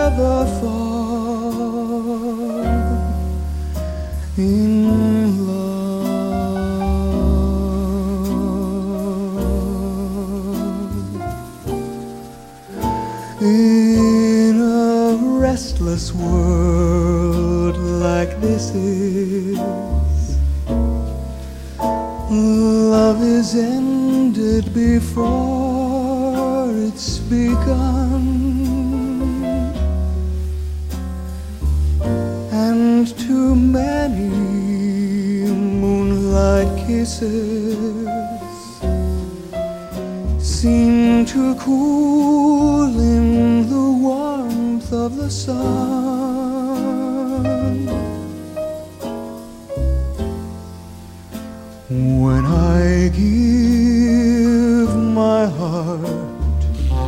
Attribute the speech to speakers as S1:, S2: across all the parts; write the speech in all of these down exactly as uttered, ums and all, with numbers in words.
S1: never fall in love. In a restless world like this is, love is ended before it's begun, and too many moonlight kisses seem to cool in the warmth of the sun. When I give my heart,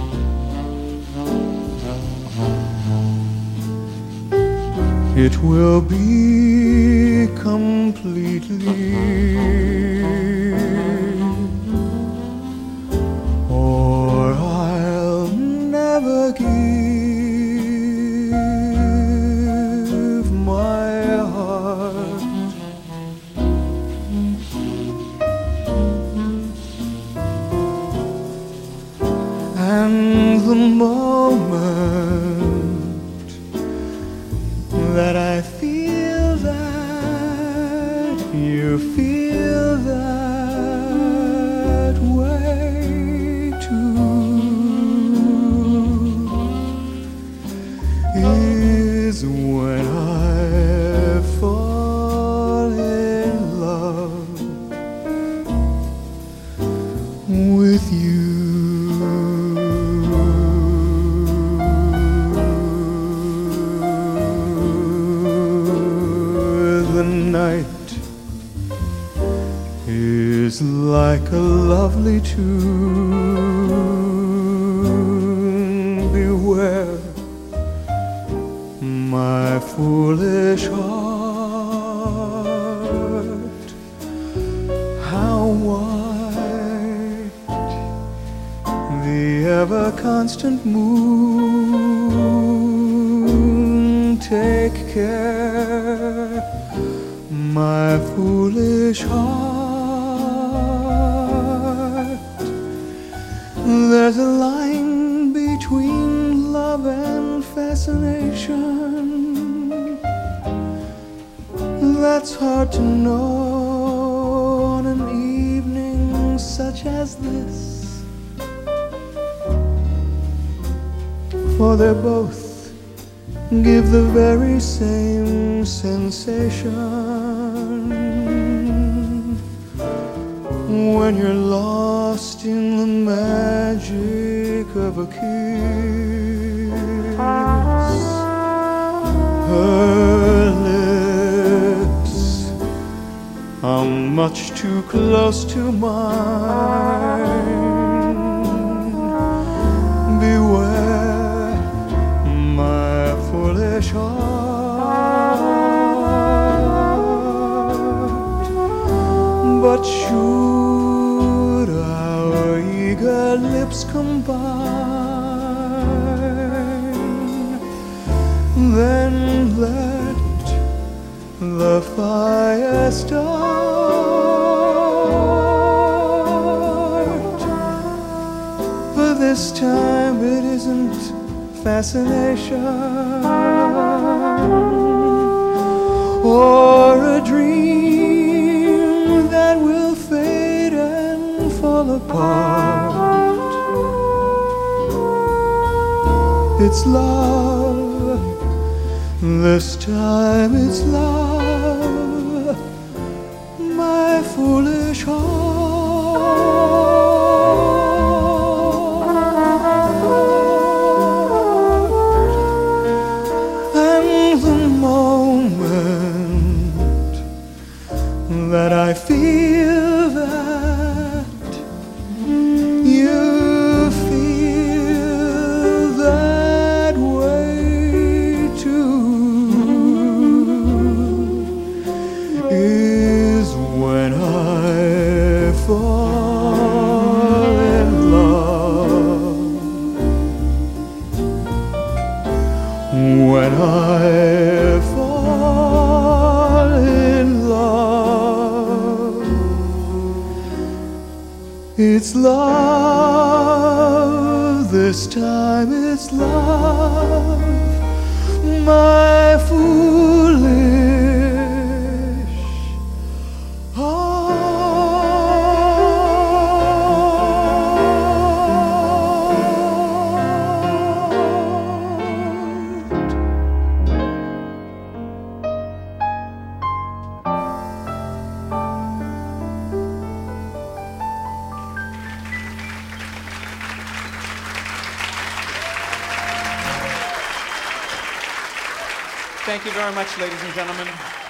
S1: it will be completely, or I'll never give my heart. And the moment that I feel that you feel that way too is when I fall in love with you. The night is like a lovely tune. Beware my foolish heart, how white the ever-constant moon. Take care, my foolish heart. There's a line between love and fascination that's hard to know on an evening such as this, for they're both give the very same sensation when you're lost in the magic of a kiss. Her lips are much too close to mine. Beware my foolish heart, but should our eager lips combine, then let the fire start. But this time it isn't fascination or a dream that will fade and fall apart. It's love, this time it's love, my foolish heart. That I feel that you feel that way too is when I This time it's love, my foolish heart.
S2: Thank you very much, ladies and gentlemen.